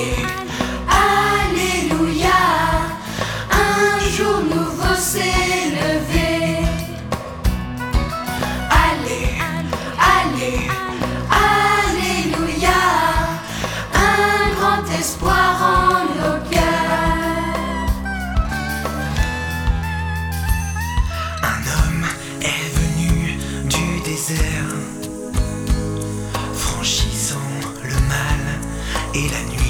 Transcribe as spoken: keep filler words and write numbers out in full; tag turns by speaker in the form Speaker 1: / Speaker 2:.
Speaker 1: Allez, Alléluia, un jour nouveau s'est levé. Allez, allez, Alléluia, un grand espoir en nos cœurs.
Speaker 2: Un homme est venu du désert, franchissant le mal et la nuit.